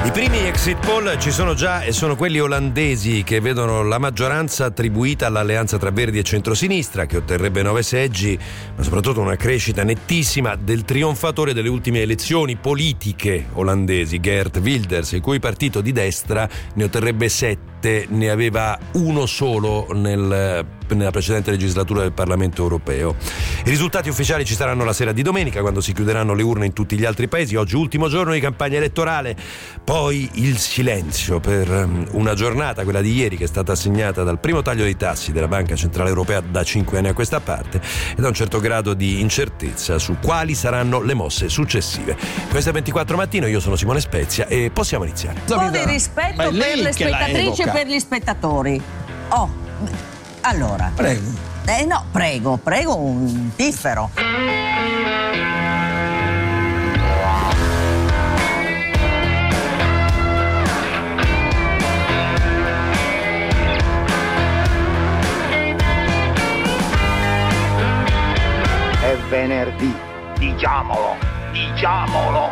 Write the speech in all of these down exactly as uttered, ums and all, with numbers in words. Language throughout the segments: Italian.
I primi exit poll ci sono già e sono quelli olandesi che vedono la maggioranza attribuita all'alleanza tra Verdi e centrosinistra, che otterrebbe nove seggi, ma soprattutto una crescita nettissima del trionfatore delle ultime elezioni politiche olandesi, Geert Wilders, il cui partito di destra ne otterrebbe sette, ne aveva uno solo nel nella precedente legislatura del Parlamento europeo. I risultati ufficiali ci saranno la sera di domenica, quando si chiuderanno le urne in tutti gli altri paesi. Oggi ultimo giorno di campagna elettorale, poi il silenzio per una giornata, quella di ieri, che è stata segnata dal primo taglio dei tassi della Banca Centrale Europea da cinque anni a questa parte e da un certo grado di incertezza su quali saranno le mosse successive. Questo è ventiquattro Mattino, io sono Simone Spezia e possiamo iniziare. Un po' di rispetto per le spettatrici e per gli spettatori. Oh, allora. Prego. Eh no, prego, prego un piffero. È venerdì, diciamolo, diciamolo.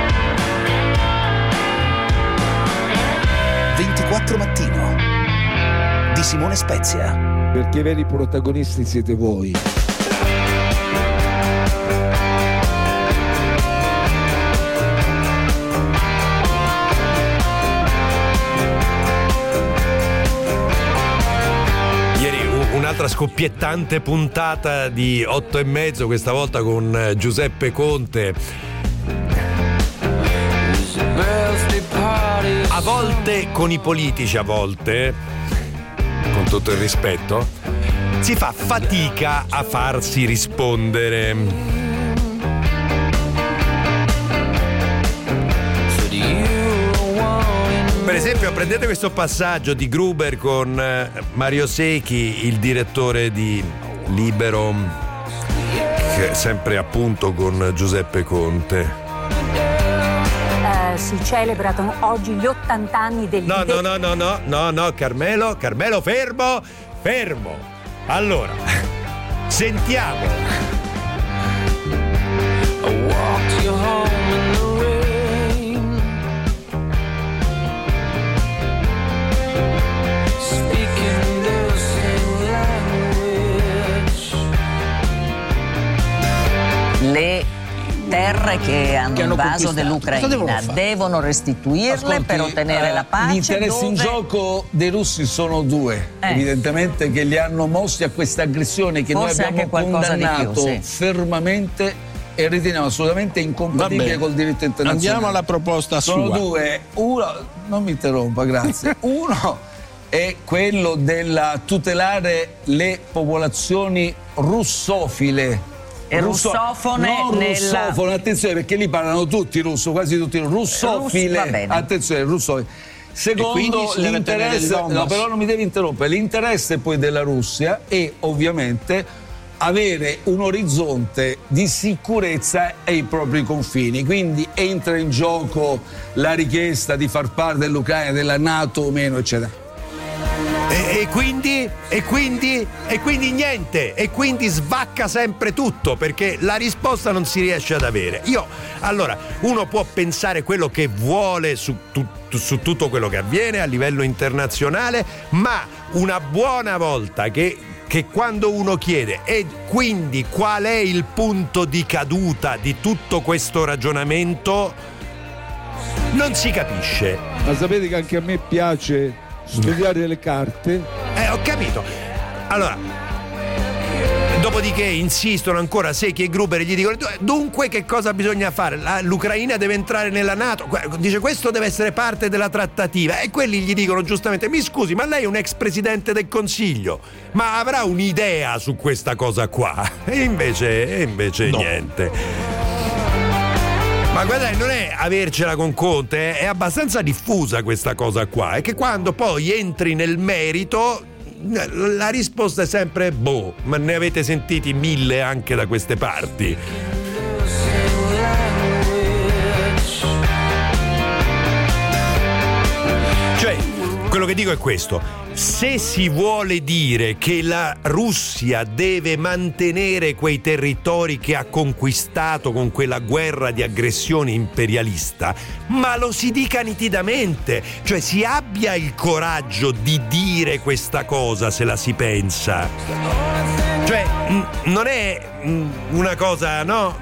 ventiquattro Mattino di Simone Spezia. Perché i veri protagonisti siete voi. Ieri un'altra scoppiettante puntata di otto e mezzo, questa volta con Giuseppe Conte. A volte con i politici, a volte, con tutto il rispetto, si fa fatica a farsi rispondere. Per esempio, prendete questo passaggio di Gruber con Mario Secchi, il direttore di Libero, che è sempre appunto con Giuseppe Conte. Si celebrano oggi gli ottanta anni del No, no, no, no, no, no, no, Carmelo, Carmelo, fermo, fermo. Allora, sentiamo. I walked you home in the rain, speaking the same language. Le terre che hanno, Che hanno invaso conquistato. dell'Ucraina Cosa devono fare? devono restituirle. Ascolti, per ottenere eh, la pace. Gli interessi dove... in gioco dei russi sono due, Eh. evidentemente, che li hanno mossi a questa aggressione che Forse noi abbiamo anche qualcosa di più, condannato sì. fermamente e riteniamo assolutamente incompatibile col diritto internazionale. Andiamo alla proposta Sono sua. due, uno, non mi interrompa, grazie. Uno è quello della tutelare le popolazioni russofile. E Russo- russofone non nella- russofone, attenzione, perché lì parlano tutti russo, quasi tutti russofile. Russ- va bene. Attenzione, russofile. E quindi Secondo si deve tenere il l'interesse, Donbass. no, però non mi devi interrompere, l'interesse poi della Russia è ovviamente avere un orizzonte di sicurezza ai propri confini, quindi entra in gioco la richiesta di far parte dell'Ucraina, della NATO o meno, eccetera. E, e quindi e quindi e quindi niente, e quindi svacca sempre tutto, perché la risposta non si riesce ad avere. Io allora, uno può pensare quello che vuole su, tu, su tutto quello che avviene a livello internazionale, ma una buona volta che che quando uno chiede e quindi qual è il punto di caduta di tutto questo ragionamento, non si capisce. Ma sapete che anche a me piace studiare le carte? Eh, ho capito. Allora, dopodiché insistono ancora Secchi e Gruber e gli dicono: dunque che cosa bisogna fare? La, L'Ucraina deve entrare nella NATO. Dice: questo deve essere parte della trattativa. E quelli gli dicono giustamente: mi scusi, ma lei è un ex presidente del Consiglio, ma avrà un'idea su questa cosa qua? E invece, e invece no. Niente. Ma guardate, non è avercela con Conte, è abbastanza diffusa questa cosa qua. È che quando poi entri nel merito, la risposta è sempre boh, ma ne avete sentiti mille anche da queste parti. Cioè, quello che dico è questo: se si vuole dire che la Russia deve mantenere quei territori che ha conquistato con quella guerra di aggressione imperialista, ma lo si dica nitidamente, cioè si abbia il coraggio di dire questa cosa se la si pensa. Cioè mh, non è mh, una cosa, no?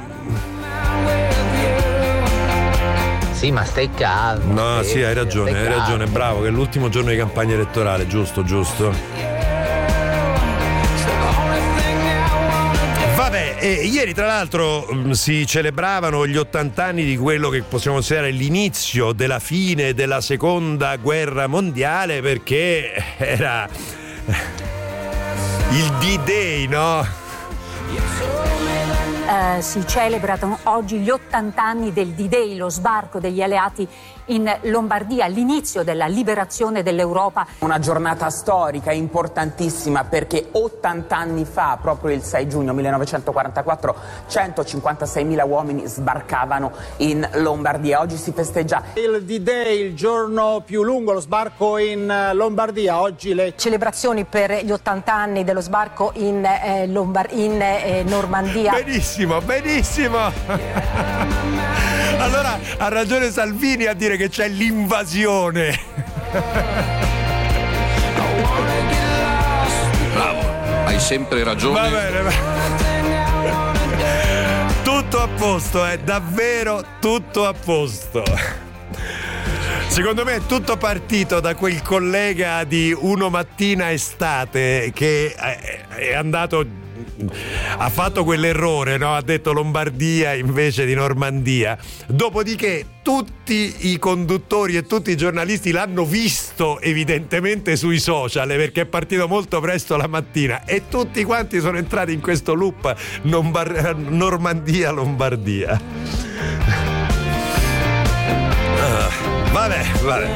Sì, ma stai calmo. No, sì, hai ragione, hai ragione, bravo, che è l'ultimo giorno di campagna elettorale, giusto, giusto. Vabbè, eh, ieri tra l'altro mh, si celebravano gli ottanta anni di quello che possiamo considerare l'inizio della fine della seconda guerra mondiale, perché era il D-Day, no? Eh, si celebrano oggi gli ottanta anni del D-Day, lo sbarco degli alleati in Lombardia, l'inizio della liberazione dell'Europa. Una giornata storica importantissima perché ottanta anni fa, proprio il sei giugno millenovecentoquarantaquattro, centocinquantaseimila uomini sbarcavano in Lombardia. Oggi si festeggia il D-Day, il giorno più lungo, lo sbarco in Lombardia. Oggi le celebrazioni per gli ottanta anni dello sbarco in, eh, Lombar- in eh, Normandia. Benissimo, benissimo. Allora ha ragione Salvini a dire che c'è l'invasione. Bravo, hai sempre ragione. Va bene, va. Tutto a posto, è davvero tutto a posto. Secondo me è tutto partito da quel collega di Uno Mattina Estate che è andato, ha fatto quell'errore, no? Ha detto Lombardia invece di Normandia. Dopodiché tutti i conduttori e tutti i giornalisti l'hanno visto evidentemente sui social, perché è partito molto presto la mattina, e tutti quanti sono entrati in questo loop Nombar- Normandia Lombardia. Uh, vabbè, vabbè.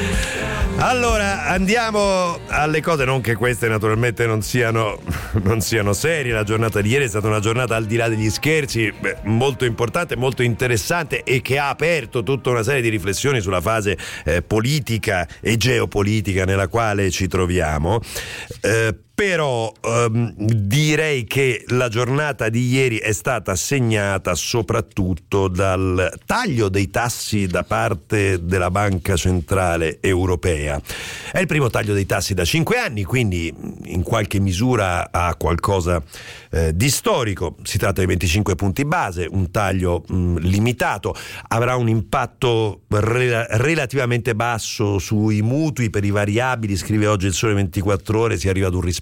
Allora andiamo alle cose, non che queste naturalmente non siano, non siano serie. La giornata di ieri è stata una giornata, al di là degli scherzi, beh, molto importante, molto interessante, e che ha aperto tutta una serie di riflessioni sulla fase eh, politica e geopolitica nella quale ci troviamo. Eh, Però ehm, direi che la giornata di ieri è stata segnata soprattutto dal taglio dei tassi da parte della Banca Centrale Europea. È il primo taglio dei tassi da cinque anni, quindi in qualche misura ha qualcosa eh, di storico. Si tratta di venticinque punti base, un taglio mh, limitato, avrà un impatto re- relativamente basso sui mutui per i variabili. Scrive oggi il Sole ventiquattro Ore, si arriva ad un risparmio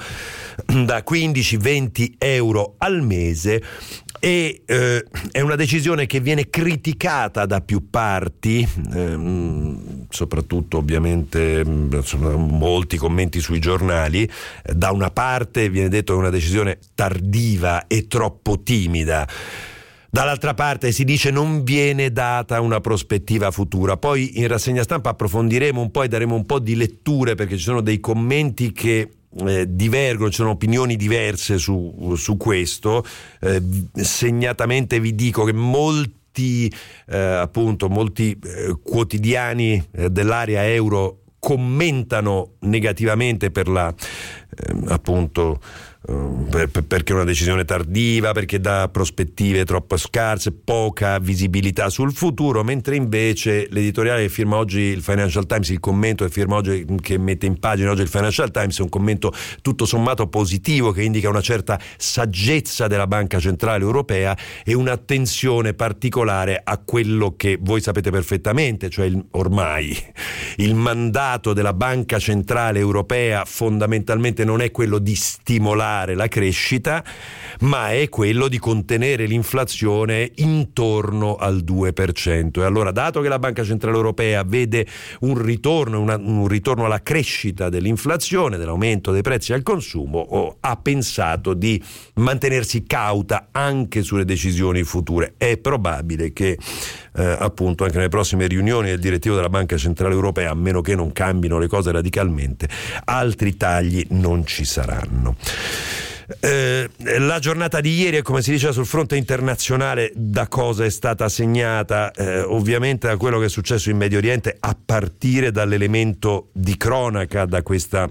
da quindici venti euro al mese, e eh, è una decisione che viene criticata da più parti, ehm, soprattutto ovviamente insomma, molti commenti sui giornali. Da una parte viene detto che è una decisione tardiva e troppo timida, dall'altra parte si dice non viene data una prospettiva futura. Poi in rassegna stampa approfondiremo un po' e daremo un po' di letture, perché ci sono dei commenti che Eh, divergono, ci sono opinioni diverse su, su questo. Eh, segnatamente vi dico che molti eh, appunto molti eh, quotidiani eh, dell'area euro commentano negativamente per la eh, appunto Per, per, perché è una decisione tardiva, perché dà prospettive troppo scarse, poca visibilità sul futuro, mentre invece l'editoriale che firma oggi il Financial Times, il commento che firma oggi, che mette in pagina oggi il Financial Times, è un commento tutto sommato positivo, che indica una certa saggezza della Banca Centrale Europea e un'attenzione particolare a quello che voi sapete perfettamente, cioè il, ormai il mandato della Banca Centrale Europea fondamentalmente non è quello di stimolare la crescita, ma è quello di contenere l'inflazione intorno al due per cento. E allora, dato che la Banca Centrale Europea vede un ritorno, una, un ritorno alla crescita dell'inflazione, dell'aumento dei prezzi al consumo, oh, ha pensato di mantenersi cauta anche sulle decisioni future. È probabile che eh, appunto anche nelle prossime riunioni del direttivo della Banca Centrale Europea, a meno che non cambino le cose radicalmente, altri tagli non ci saranno. Eh, la giornata di ieri, come si diceva sul fronte internazionale, da cosa è stata segnata? Eh, ovviamente da quello che è successo in Medio Oriente, a partire dall'elemento di cronaca, da questa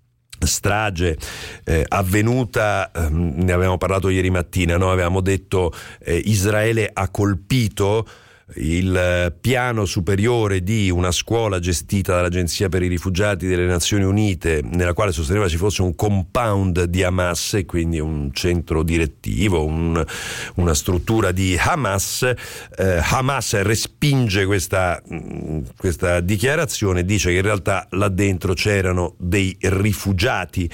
strage eh, avvenuta, ehm, ne avevamo parlato ieri mattina, no? Avevamo detto eh, Israele ha colpito il piano superiore di una scuola gestita dall'Agenzia per i rifugiati delle Nazioni Unite, nella quale sosteneva ci fosse un compound di Hamas, e quindi un centro direttivo, un, una struttura di Hamas. eh, Hamas respinge questa, questa dichiarazione, dice che in realtà là dentro c'erano dei rifugiati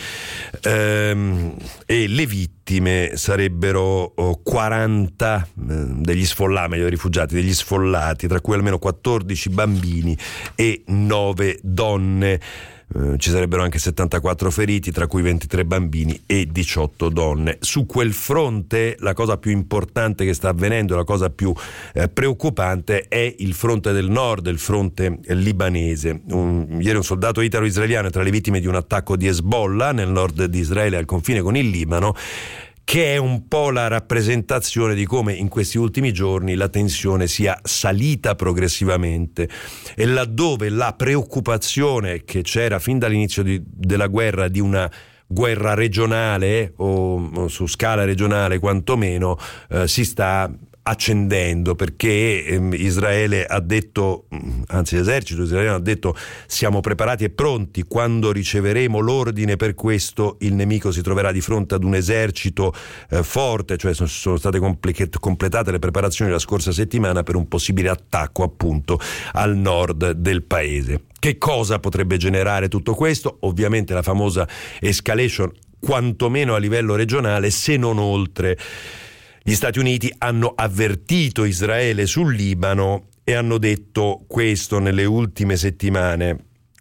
ehm, e le vittime sarebbero quaranta eh, degli sfollati, meglio rifugiati, degli sfollati, tra cui almeno quattordici bambini e nove donne. Eh, ci sarebbero anche settantaquattro feriti, tra cui ventitré bambini e diciotto donne. Su quel fronte la cosa più importante che sta avvenendo, la cosa più eh, preoccupante, è il fronte del nord, il fronte libanese. Un, ieri un soldato italo-israeliano è tra le vittime di un attacco di Hezbollah nel nord di Israele, al confine con il Libano, che è un po' la rappresentazione di come in questi ultimi giorni la tensione sia salita progressivamente, e laddove la preoccupazione che c'era fin dall'inizio di, della guerra di una guerra regionale o, o su scala regionale quantomeno eh, si sta accendendo, perché ehm, Israele ha detto, anzi l'esercito israeliano ha detto: siamo preparati e pronti, quando riceveremo l'ordine per questo il nemico si troverà di fronte ad un esercito eh, forte, cioè sono, sono state compl- completate le preparazioni la scorsa settimana per un possibile attacco appunto al nord del paese. Che cosa potrebbe generare tutto questo? Ovviamente la famosa escalation, quantomeno a livello regionale, se non oltre. Gli Stati Uniti hanno avvertito Israele sul Libano e hanno detto questo nelle ultime settimane: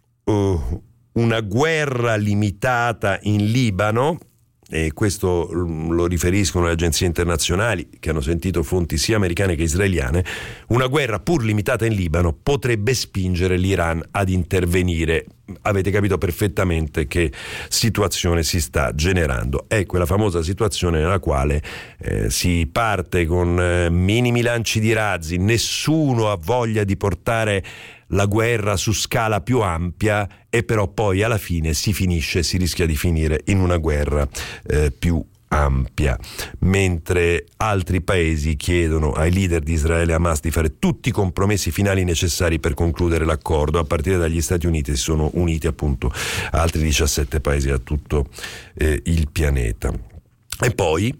uh, una guerra limitata in Libano, e questo lo riferiscono le agenzie internazionali che hanno sentito fonti sia americane che israeliane, una guerra pur limitata in Libano potrebbe spingere l'Iran ad intervenire. Avete capito perfettamente che situazione si sta generando. È quella famosa situazione nella quale eh, si parte con eh, minimi lanci di razzi, nessuno ha voglia di portare la guerra su scala più ampia, e però poi alla fine si finisce, si rischia di finire in una guerra eh, più ampia, mentre altri paesi chiedono ai leader di Israele e Hamas di fare tutti i compromessi finali necessari per concludere l'accordo. A partire dagli Stati Uniti si sono uniti appunto altri diciassette paesi da tutto eh, il pianeta. E poi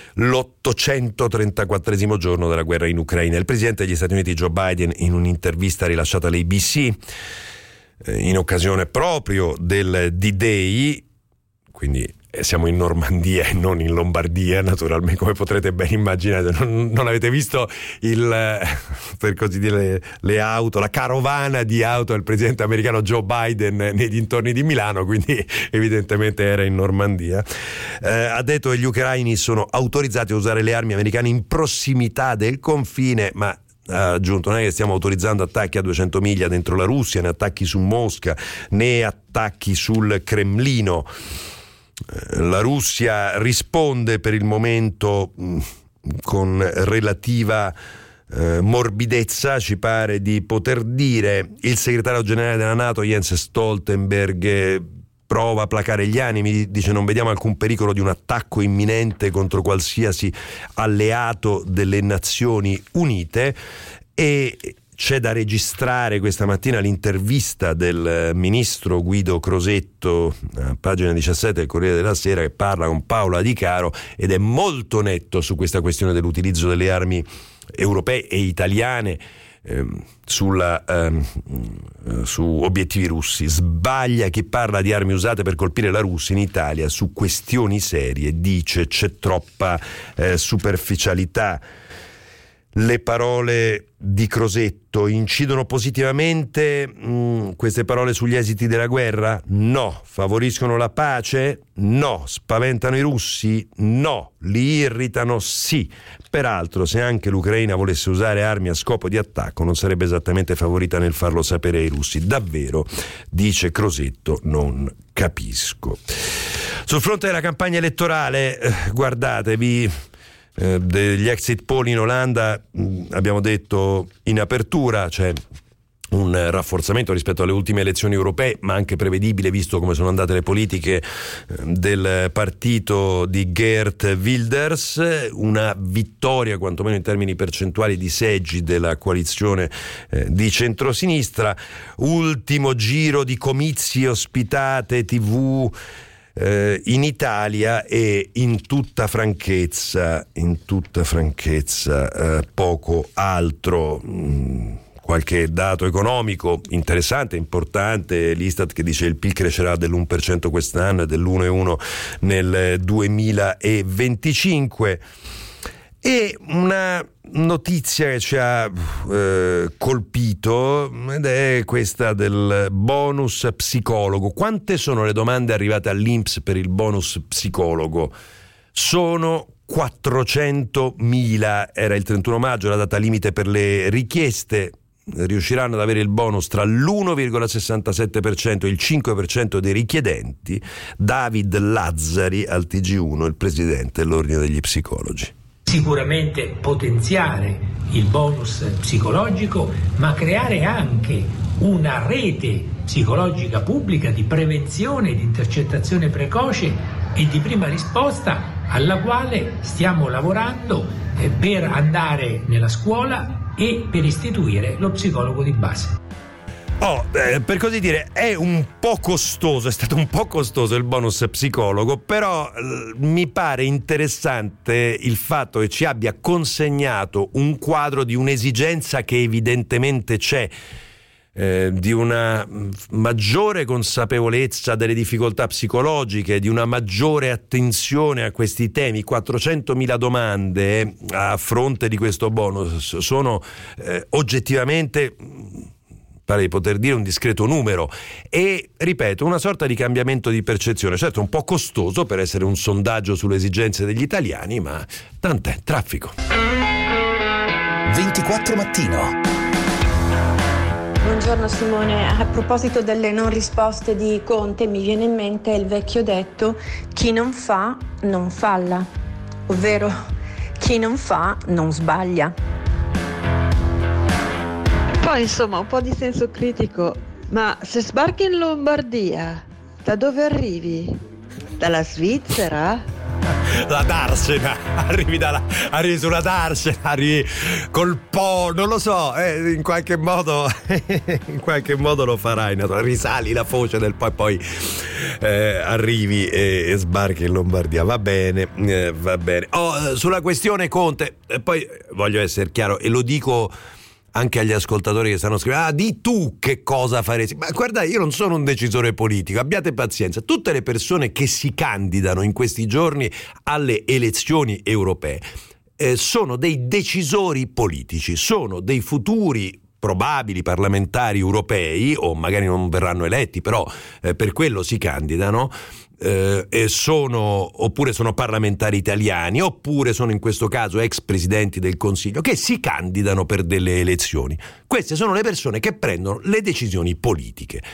l'ottocentotrentaquattresimo giorno della guerra in Ucraina. Il presidente degli Stati Uniti Joe Biden, in un'intervista rilasciata all'A B C eh, in occasione proprio del D-Day, quindi siamo in Normandia e non in Lombardia, naturalmente, come potrete ben immaginare. Non, non avete visto il, per così dire, le, le auto, la carovana di auto del presidente americano Joe Biden nei dintorni di Milano, quindi evidentemente era in Normandia. Eh, ha detto che gli ucraini sono autorizzati a usare le armi americane in prossimità del confine, ma ha aggiunto: non è che stiamo autorizzando attacchi a duecento miglia dentro la Russia, né attacchi su Mosca, né attacchi sul Cremlino. La Russia risponde per il momento mh, con relativa eh, morbidezza, ci pare di poter dire. Il segretario generale della NATO Jens Stoltenberg eh, prova a placare gli animi, dice: non vediamo alcun pericolo di un attacco imminente contro qualsiasi alleato delle Nazioni Unite. E c'è da registrare questa mattina l'intervista del ministro Guido Crosetto, a pagina diciassette del Corriere della Sera, che parla con Paola Di Caro ed è molto netto su questa questione dell'utilizzo delle armi europee e italiane ehm, sulla, ehm, su obiettivi russi. Sbaglia chi parla di armi usate per colpire la Russia in Italia su questioni serie, dice: c'è troppa eh, superficialità. Le parole di Crosetto incidono positivamente mh, queste parole sugli esiti della guerra? No. Favoriscono la pace? No. Spaventano i russi? No. Li irritano? Sì. Peraltro, se anche l'Ucraina volesse usare armi a scopo di attacco, non sarebbe esattamente favorita nel farlo sapere ai russi. Davvero, dice Crosetto, non capisco. Sul fronte della campagna elettorale, eh, guardatevi, eh, degli exit poll in Olanda, mh, abbiamo detto in apertura, cioè un rafforzamento rispetto alle ultime elezioni europee, ma anche prevedibile visto come sono andate le politiche del partito di Geert Wilders, una vittoria quantomeno in termini percentuali di seggi della coalizione eh, di centrosinistra, ultimo giro di comizi, ospitate, tivù eh, in Italia e in tutta franchezza, in tutta franchezza eh, poco altro. Mm. Qualche dato economico interessante, importante, l'Istat che dice il P I L crescerà dell'uno per cento quest'anno e dell'uno virgola uno nel duemilaventicinque, e una notizia che ci ha eh, colpito ed è questa del bonus psicologo. Quante sono le domande arrivate all'I N P S per il bonus psicologo? Sono quattrocentomila, era il trentuno maggio la data limite per le richieste. Riusciranno ad avere il bonus tra l'uno virgola sessantasette per cento e il cinque per cento dei richiedenti. David Lazzari al T G uno, il presidente dell'Ordine degli Psicologi. Sicuramente potenziare il bonus psicologico, ma creare anche una rete psicologica pubblica di prevenzione, di intercettazione precoce e di prima risposta, alla quale stiamo lavorando eh, per andare nella scuola e per istituire lo psicologo di base. Oh, eh, per così dire, è un po' costoso, è stato un po' costoso il bonus psicologo, però eh, mi pare interessante il fatto che ci abbia consegnato un quadro di un'esigenza che evidentemente c'è, eh, di una maggiore consapevolezza delle difficoltà psicologiche, di una maggiore attenzione a questi temi. quattrocentomila domande a fronte di questo bonus sono eh, oggettivamente, pare di poter dire, un discreto numero, e ripeto, una sorta di cambiamento di percezione, certo un po' costoso per essere un sondaggio sulle esigenze degli italiani, ma tant'è, traffico. ventiquattro Mattino. Buongiorno Simone, a proposito delle non risposte di Conte mi viene in mente il vecchio detto: chi non fa non falla, ovvero chi non fa non sbaglia. Poi insomma un po' di senso critico, ma se sbarchi in Lombardia, da dove arrivi? Dalla Svizzera? La Darsena, arrivi dalla, arrivi sulla Darsena, arrivi col Po, non lo so, eh, in qualche modo in qualche modo lo farai, risali la foce del Po e poi eh, arrivi e, e sbarchi in Lombardia. Va bene, eh, va bene. Oh, sulla questione Conte, eh, poi voglio essere chiaro e lo dico anche agli ascoltatori che stanno scrivendo: ah, di tu che cosa faresti? Ma guarda, io non sono un decisore politico, abbiate pazienza. Tutte le persone che si candidano in questi giorni alle elezioni europee eh, sono dei decisori politici, sono dei futuri probabili parlamentari europei, o magari non verranno eletti, però eh, per quello si candidano. Eh, e sono oppure sono parlamentari italiani, oppure sono in questo caso ex presidenti del Consiglio che si candidano per delle elezioni. Queste sono le persone che prendono le decisioni politiche.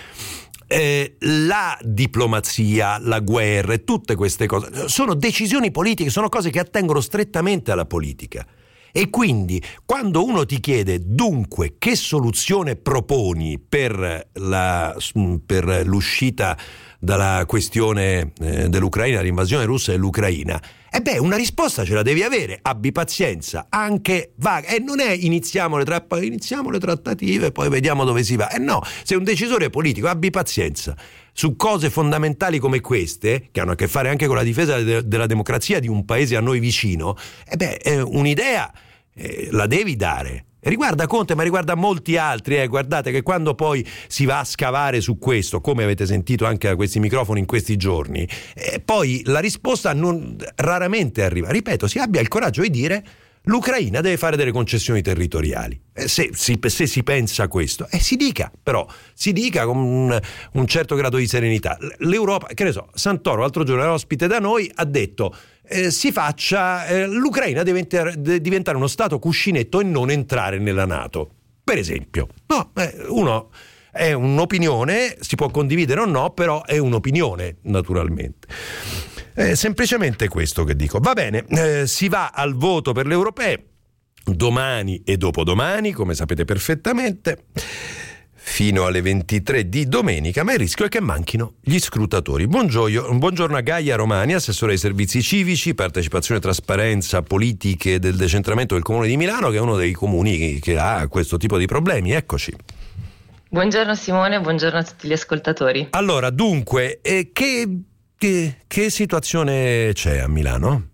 Eh, la diplomazia, la guerra e tutte queste cose sono decisioni politiche, sono cose che attengono strettamente alla politica. E quindi quando uno ti chiede dunque che soluzione proponi per, la, per l'uscita dalla questione eh, dell'Ucraina, l'invasione russa dell'Ucraina, e beh, una risposta ce la devi avere, abbi pazienza, anche vaga, e non è iniziamo le, tra- iniziamo le trattative e poi vediamo dove si va, e eh no, sei un decisore politico, abbi pazienza su cose fondamentali come queste, che hanno a che fare anche con la difesa de- della democrazia di un paese a noi vicino. E beh, eh, un'idea eh, la devi dare. Riguarda Conte, ma riguarda molti altri, eh. Guardate che quando poi si va a scavare su questo, come avete sentito anche da questi microfoni in questi giorni, eh, poi la risposta non, raramente arriva. Ripeto, si abbia il coraggio di dire: l'Ucraina deve fare delle concessioni territoriali. Eh, se, se, se si pensa a questo, e eh, si dica, però, si dica con un, un certo grado di serenità. L'Europa, che ne so, Santoro l'altro giorno era ospite da noi, ha detto: Eh, si faccia, eh, l'Ucraina deve, enter- deve diventare uno stato cuscinetto e non entrare nella NATO, per esempio. No, eh, uno è un'opinione, si può condividere o no, però è un'opinione, naturalmente. È semplicemente questo che dico. Va bene, eh, si va al voto per le europee domani e dopodomani, come sapete perfettamente, fino alle ventitré di domenica, ma il rischio è che manchino gli scrutatori. Buongiorno, buongiorno a Gaia Romani, assessore ai servizi civici, partecipazione, trasparenza, politiche del decentramento del Comune di Milano, che è uno dei comuni che ha questo tipo di problemi. Eccoci. Buongiorno Simone, buongiorno a tutti gli ascoltatori. Allora, dunque, eh, che, che, che situazione c'è a Milano?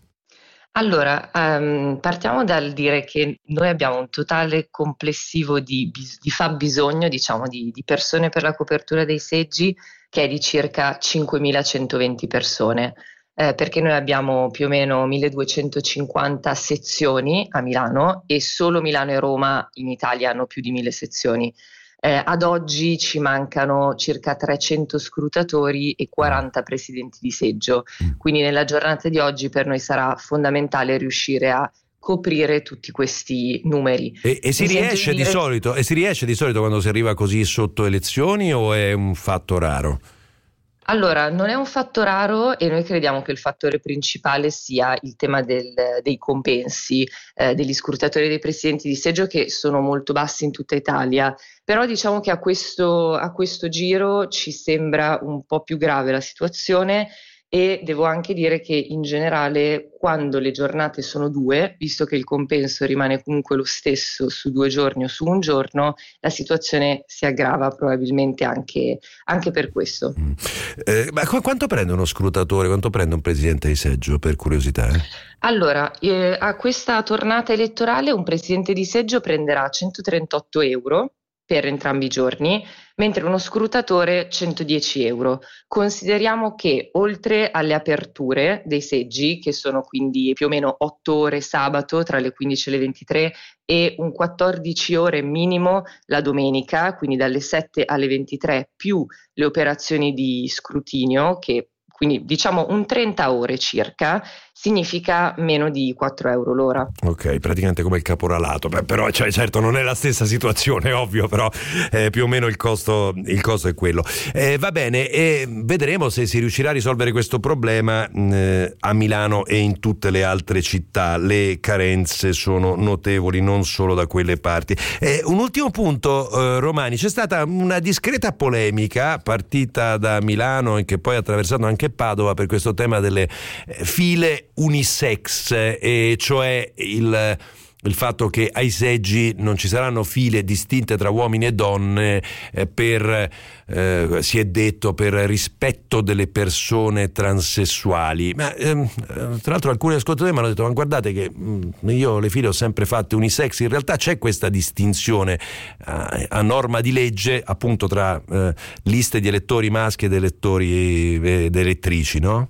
Allora, um, partiamo dal dire che noi abbiamo un totale complessivo di, di fabbisogno, diciamo, di, di persone per la copertura dei seggi, che è di circa cinquemilacentoventi persone, eh, perché noi abbiamo più o meno milleduecentocinquanta sezioni a Milano e solo Milano e Roma in Italia hanno più di mille sezioni. Eh, ad oggi ci mancano circa trecento scrutatori e quaranta presidenti di seggio, quindi nella giornata di oggi per noi sarà fondamentale riuscire a coprire tutti questi numeri. E, e, si riesce di, dire... di solito, e si riesce di solito quando si arriva così sotto elezioni o è un fatto raro? Allora, non è un fatto raro e noi crediamo che il fattore principale sia il tema del, dei compensi eh, degli scrutatori e dei presidenti di seggio, che sono molto bassi in tutta Italia, però diciamo che a questo, a questo giro ci sembra un po' più grave la situazione. E devo anche dire che in generale quando le giornate sono due, visto che il compenso rimane comunque lo stesso su due giorni o su un giorno, la situazione si aggrava probabilmente anche, anche per questo. Mm. Eh, ma qu- quanto prende uno scrutatore, quanto prende un presidente di seggio, per curiosità? Eh? Allora, eh, a questa tornata elettorale un presidente di seggio prenderà centotrentotto euro per entrambi i giorni, mentre uno scrutatore centodieci euro. Consideriamo che oltre alle aperture dei seggi, che sono quindi più o meno otto ore sabato tra le quindici e le ventitré e un quattordici ore minimo la domenica, quindi dalle sette alle ventitré, più le operazioni di scrutinio, che quindi diciamo un trenta ore circa, significa meno di quattro euro l'ora. Ok, praticamente come il caporalato. Beh, però cioè, certo non è la stessa situazione, ovvio, però eh, più o meno il costo, il costo è quello. Eh, va bene, e vedremo se si riuscirà a risolvere questo problema eh, a Milano e in tutte le altre città. Le carenze sono notevoli, non solo da quelle parti. Eh, un ultimo punto, eh, Romani, c'è stata una discreta polemica partita da Milano e che poi ha attraversato anche Padova per questo tema delle eh, file unisex, e cioè il, il fatto che ai seggi non ci saranno file distinte tra uomini e donne eh, per, eh, si è detto, per rispetto delle persone transessuali. Ma ehm, tra l'altro alcuni ascoltatori mi hanno detto: ma guardate che mh, io le file ho sempre fatte unisex. In realtà c'è questa distinzione eh, a norma di legge, appunto, tra eh, liste di elettori maschi ed elettori ed elettrici, no?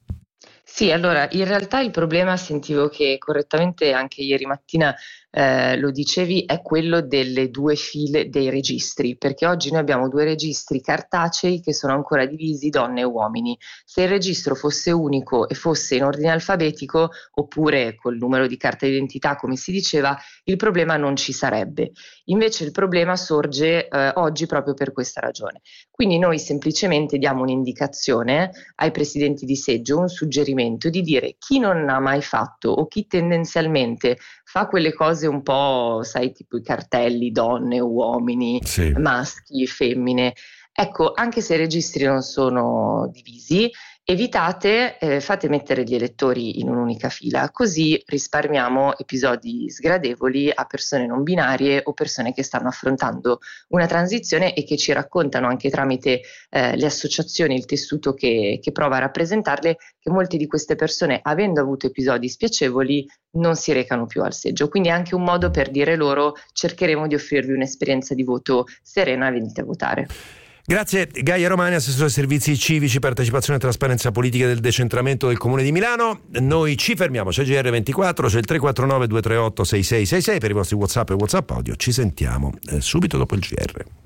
Sì, allora in realtà il problema, sentivo che correttamente anche ieri mattina eh, lo dicevi, è quello delle due file dei registri, perché oggi noi abbiamo due registri cartacei che sono ancora divisi donne e uomini. Se il registro fosse unico e fosse in ordine alfabetico oppure col numero di carta d'identità, come si diceva, il problema non ci sarebbe. Invece il problema sorge eh, oggi proprio per questa ragione. Quindi noi semplicemente diamo un'indicazione ai presidenti di seggio, un suggerimento di dire: chi non ha mai fatto o chi tendenzialmente fa quelle cose un po', sai, tipo i cartelli donne, uomini, sì, maschi, femmine, ecco, anche se i registri non sono divisi, evitate, eh, fate mettere gli elettori in un'unica fila, così risparmiamo episodi sgradevoli a persone non binarie o persone che stanno affrontando una transizione e che ci raccontano anche tramite eh, le associazioni, il tessuto che, che prova a rappresentarle, che molte di queste persone, avendo avuto episodi spiacevoli, non si recano più al seggio. Quindi è anche un modo per dire loro: cercheremo di offrirvi un'esperienza di voto serena, venite a votare. Grazie Gaia Romani, assessore ai servizi civici, partecipazione e trasparenza politica del decentramento del Comune di Milano. Noi ci fermiamo, c'è G R ventiquattro, c'è il tre quattro nove due tre otto sei sei sei sei per i vostri WhatsApp e WhatsApp audio. Ci sentiamo eh, subito dopo il G R.